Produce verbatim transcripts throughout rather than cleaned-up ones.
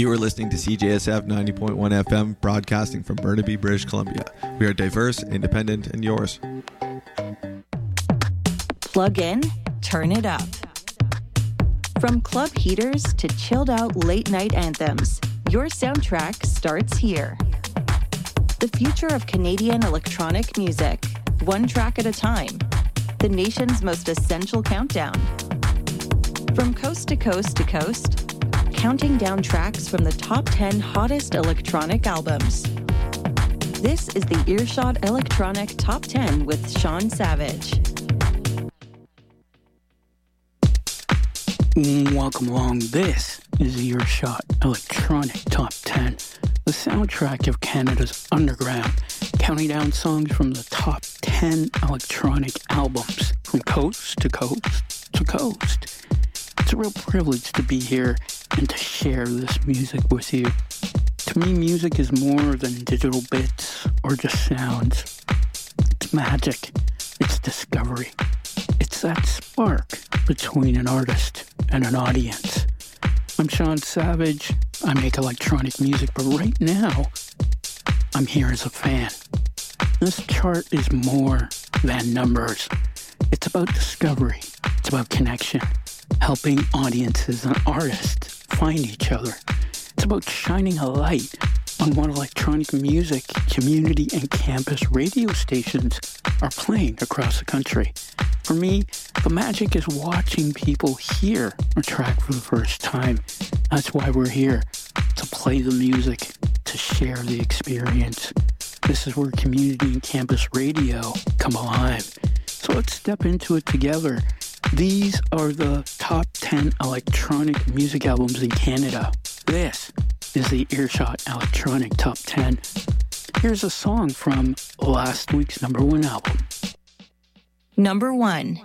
You are listening to C J S F ninety point one F M, broadcasting from Burnaby, British Columbia. We are diverse, independent, and yours. Plug in, turn it up. From club heaters to chilled out late night anthems, your soundtrack starts here. The future of Canadian electronic music, one track at a time. The nation's most essential countdown. From coast to coast to coast, counting down tracks from the top ten hottest electronic albums. This is the Earshot Electronic Top ten with Sean Savage. Welcome along. This is the Earshot Electronic Top ten, the soundtrack of Canada's underground, counting down songs from the top ten electronic albums from coast to coast to coast. It's a real privilege to be here and to share this music with you. To me, music is more than digital bits or just sounds. It's magic. It's discovery. It's that spark between an artist and an audience. I'm Sean Savage. I make electronic music, but right now, I'm here as a fan. This chart is more than numbers. It's about discovery. It's about connection. Helping audiences and artists find each other. It's about shining a light on what electronic music, community, and campus radio stations are playing across the country. For me, the magic is watching people hear a track for the first time. That's why we're here, to play the music, to share the experience. This is where community and campus radio come alive. So let's step into it together. These are the top ten electronic music albums in Canada. This is the Earshot Electronic Top ten. Here's a song from last week's number one album. Number one.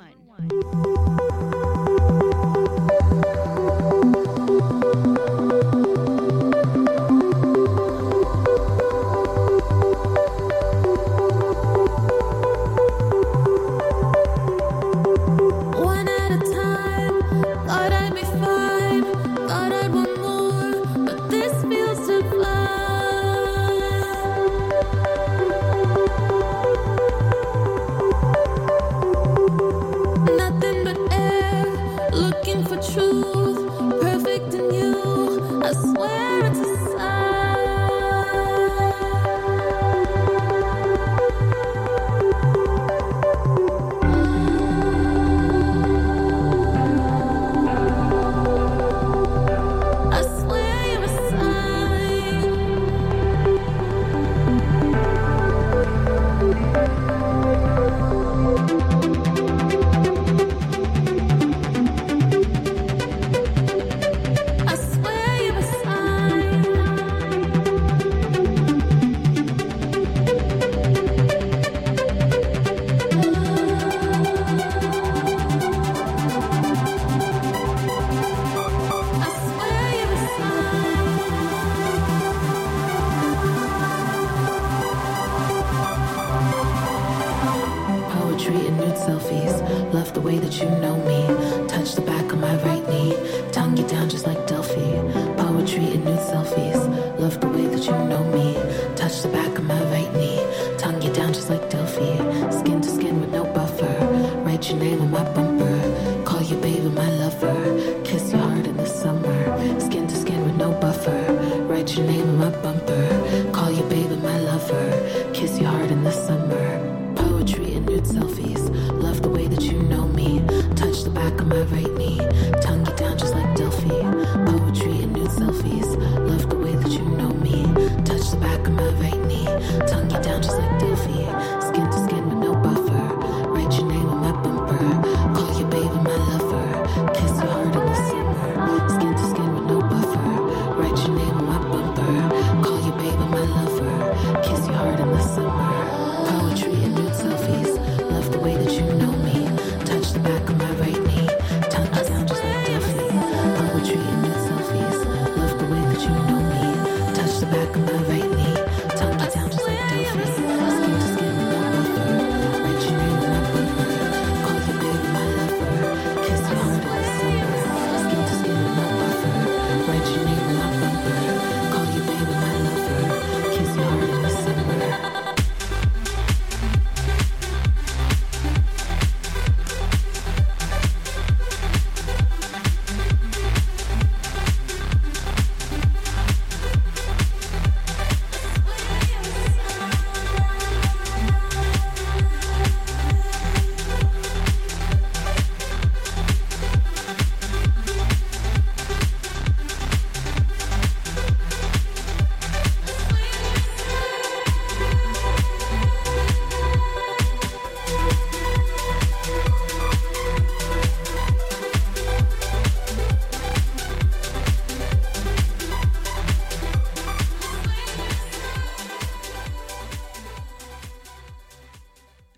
Write your name on my bumper.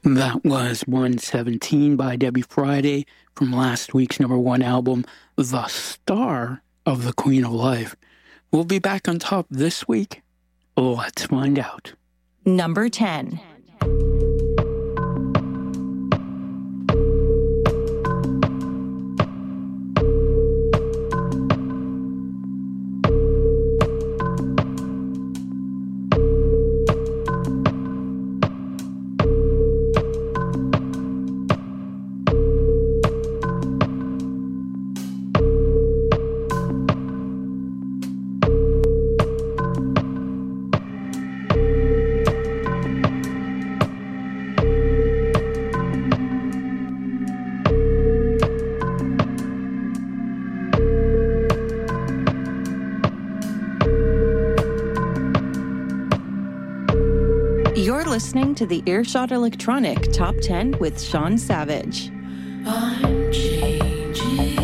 That was one seventeen by Debbie Friday from last week's number one album, The Star of the Queen of Life. We'll be back on top this week. Let's find out. Number ten. You're listening to the Earshot Electronic Top ten with Sean Savage. I'm changing.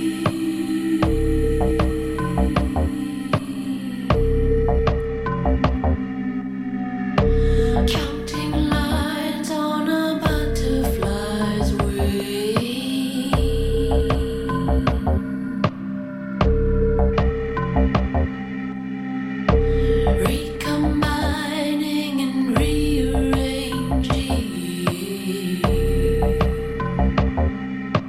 Counting lines on a butterfly's wing. Recombining and rearranging.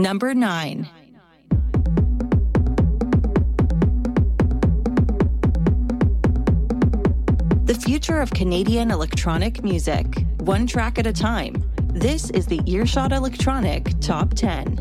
Number nine. The future of Canadian electronic music, one track at a time. This is the Earshot Electronic Top ten.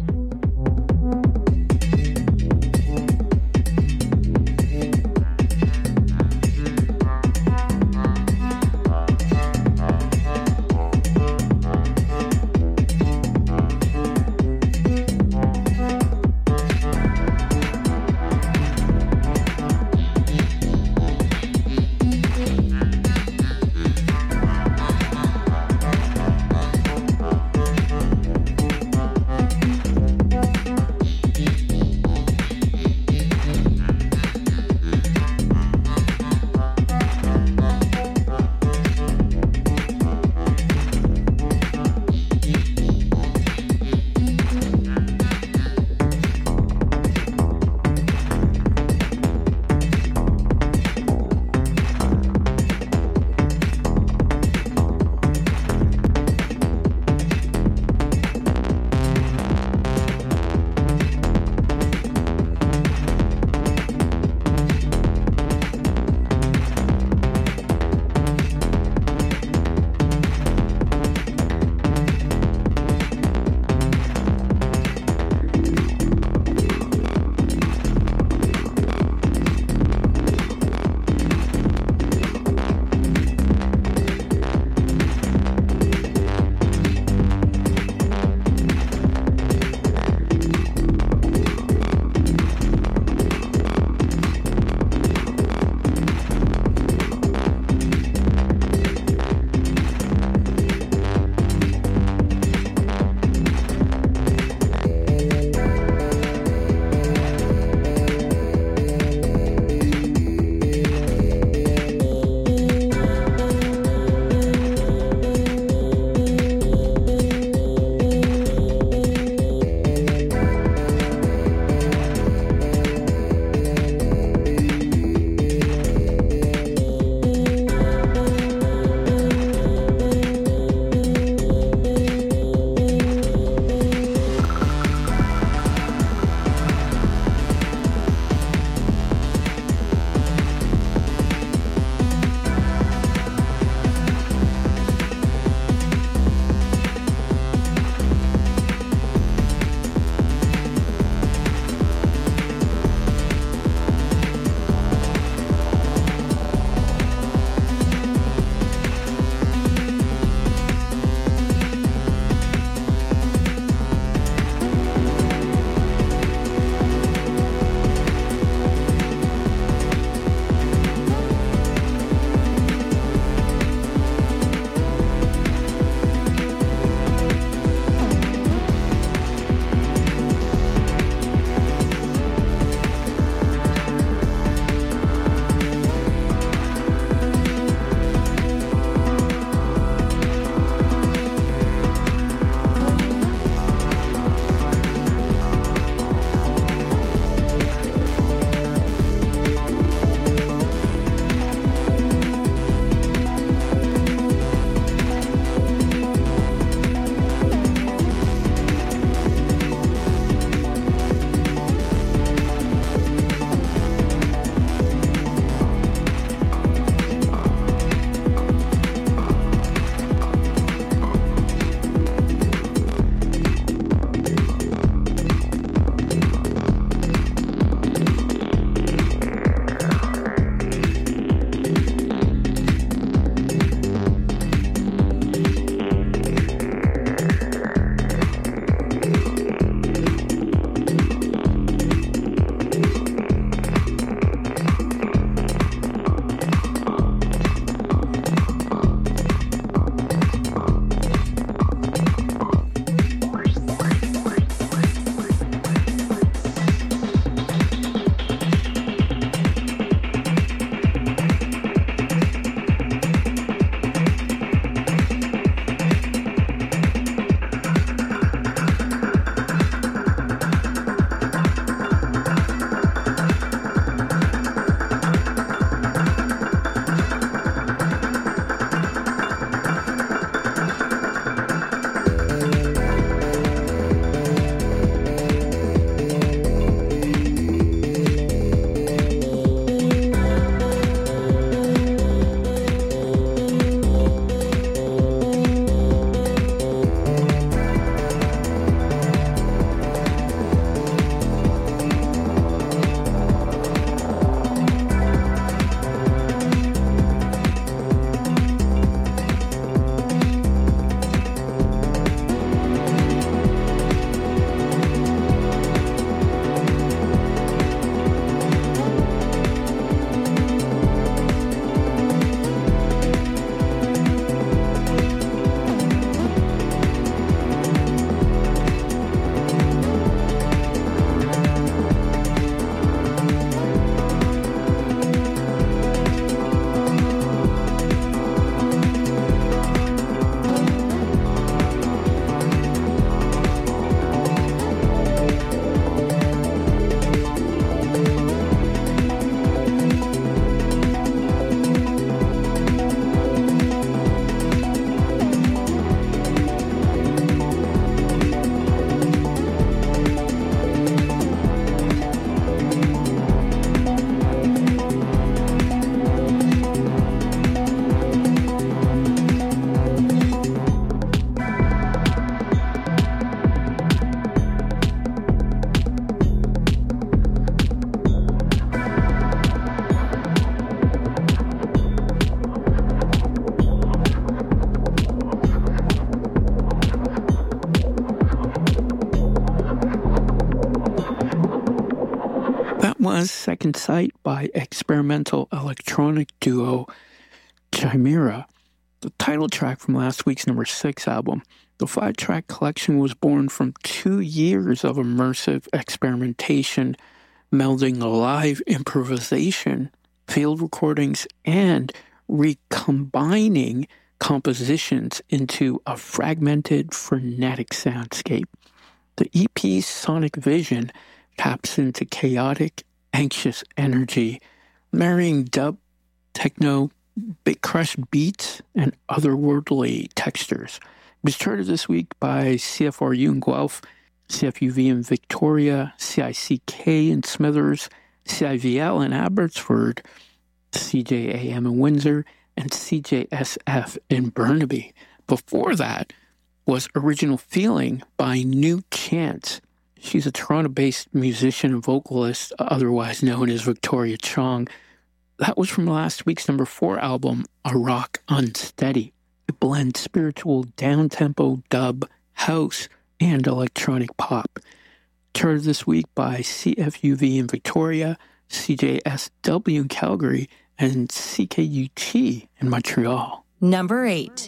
was Second Sight by experimental electronic duo Chimera, the title track from last week's number six album. The five-track collection was born from two years of immersive experimentation, melding live improvisation, field recordings, and recombining compositions into a fragmented, frenetic soundscape. The E P's sonic vision taps into chaotic, anxious energy, marrying dub, techno, big crush beats, and otherworldly textures. It was charted this week by C F R U in Guelph, C F U V in Victoria, C I C K in Smithers, C I V L in Abbotsford, C J A M in Windsor, and C J S F in Burnaby. Before that was Original Feeling by New Chance. She's a Toronto-based musician and vocalist, otherwise known as Victoria Chong. That was from last week's number four album, A Rock Unsteady. It blends spiritual down-tempo dub, house, and electronic pop. Charted this week by C F U V in Victoria, C J S W in Calgary, and C K U T in Montreal. Number eight.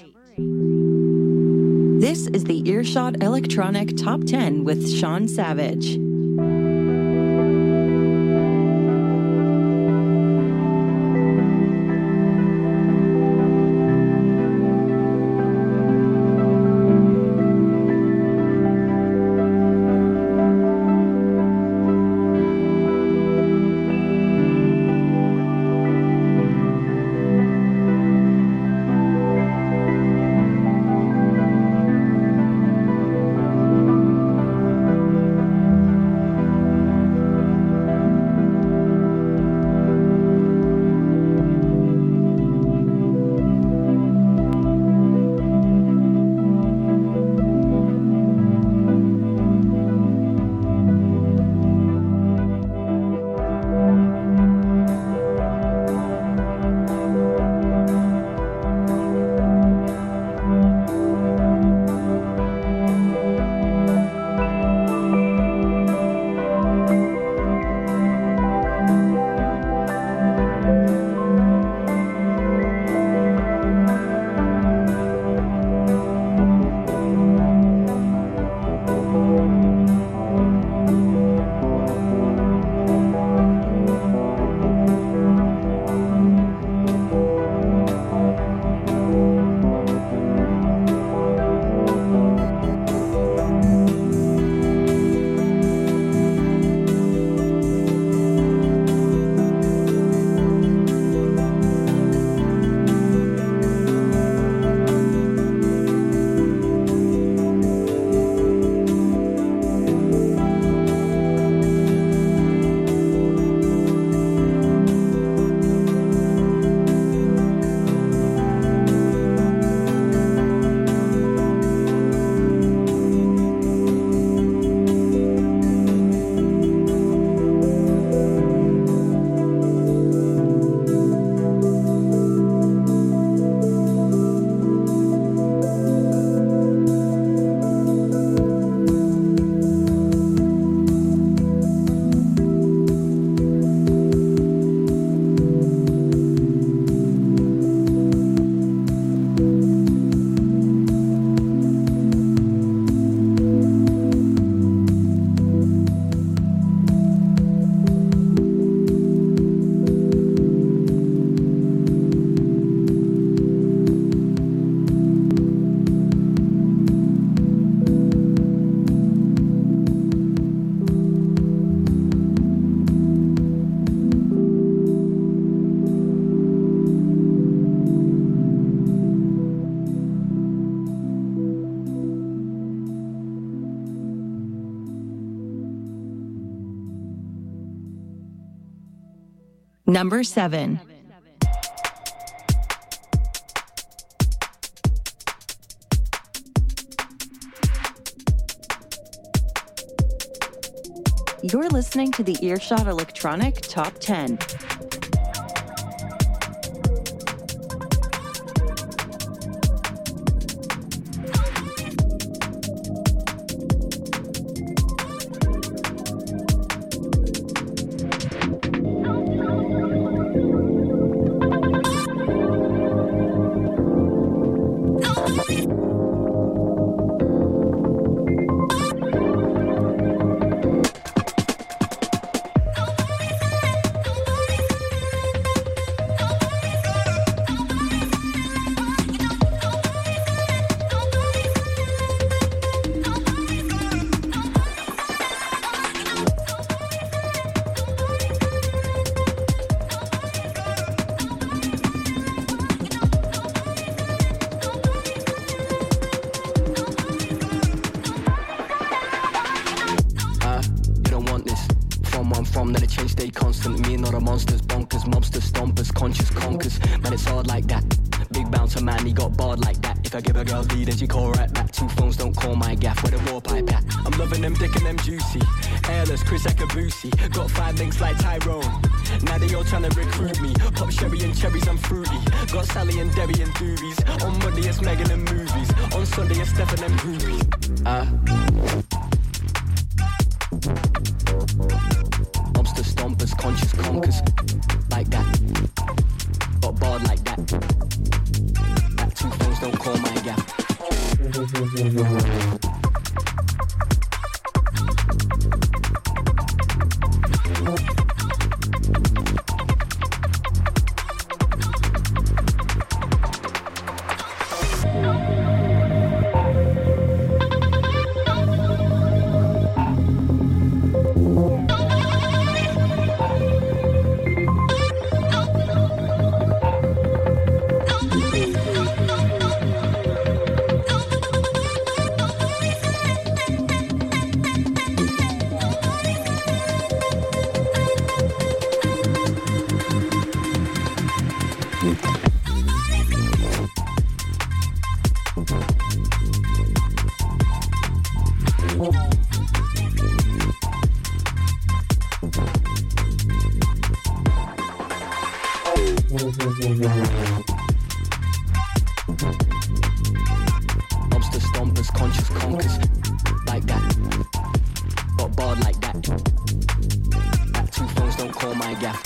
This is the Earshot Electronic Top ten with Sean Savage. Number seven. You're listening to the Earshot Electronic Top ten. Big bouncer man, he got barred like that. If I give a girl lead and she call right back. Two phones, don't call my gaff. Where the war pipe at? I'm loving them dick and them juicy. Airless, Chris Ekabusi. Got five links like Tyrone. Now they all trying to recruit me. Pop sherry and cherries, I'm fruity. Got Sally and Debbie and doobies. On Monday it's Megan and movies. On Sunday it's Stefan and groupies. Ah. Lobster stompers, conscious conkers. Like that. Got barred like that. That two phones don't call my gap. Lobster stompers, conscious conkers. Like that. Got barred like that. That two phones don't call my gaff.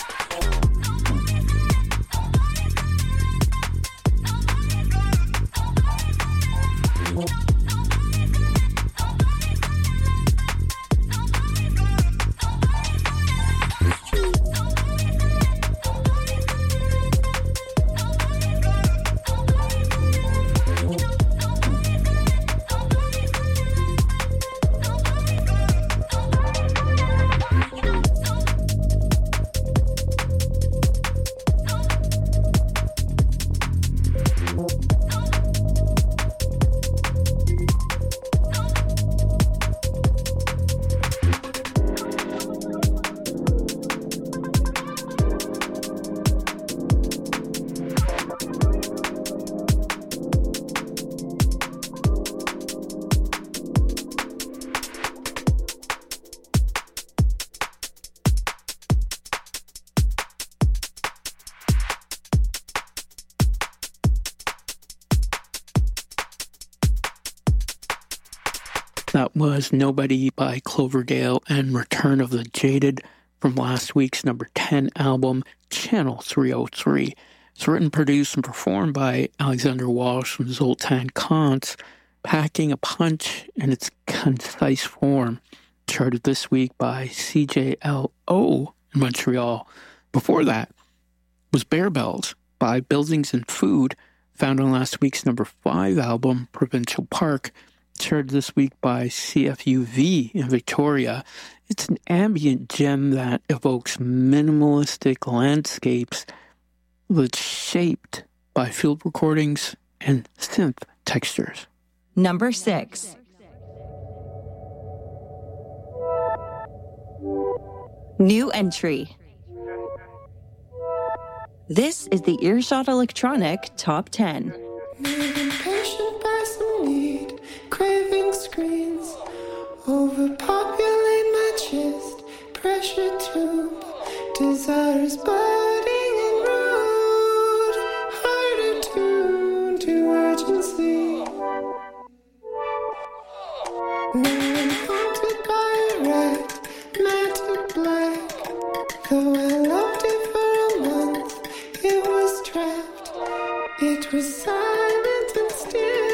That was Nobody by Cloverdale and Return of the Jaded from last week's number ten album, Channel three oh three. It's written, produced, and performed by Alexander Walsh and Zoltan Kantz, packing a punch in its concise form. Charted this week by C J L O in Montreal. Before that was Bear Bells by Buildings and Food, found on last week's number five album, Provincial Park. Charted this week by C F U V in Victoria. It's an ambient gem that evokes minimalistic landscapes that's shaped by field recordings and synth textures. Number six. New entry. This is the Earshot Electronic Top ten. Impatient by some need, craving screens, overpopulate my chest, pressure tube, desires budding and rude, harder tuned to urgency. Now I'm haunted by a rat, matted black, though I loved it for a month, it was trapped, it was silent and still.